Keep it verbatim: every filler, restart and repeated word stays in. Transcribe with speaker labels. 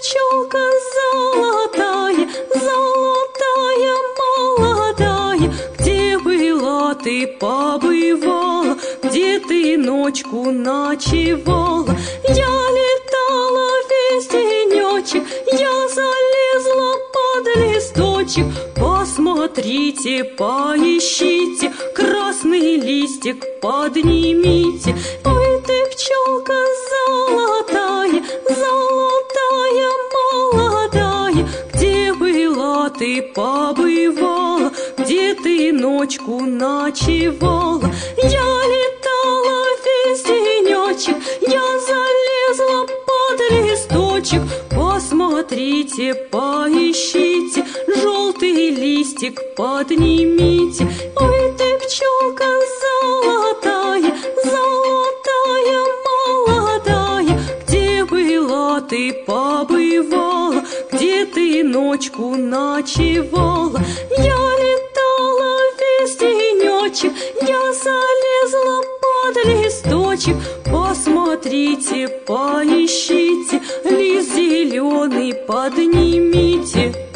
Speaker 1: пчелка золотая, золотая молодая, где была ты, побывала, где ты ночку ночевала? Я летала весь денечек, я залезла под листочек. Посмотрите, поищите, красный листик поднимите. Ой, ты, пчелка золотая, золотая молодая, где была ты, побывала, где ты ночку ночевала? Я летала весь денечек, я залезла под листочек. Посмотрите, поищите, желтый листик поднимите. Ой, ты, пчелка золотая, золотая молодая, где была ты, побывала, где ты ночку ночевала? Я летала весь денечек, я залезла под листочек. Посмотрите, поищите, лист зеленый поднимите.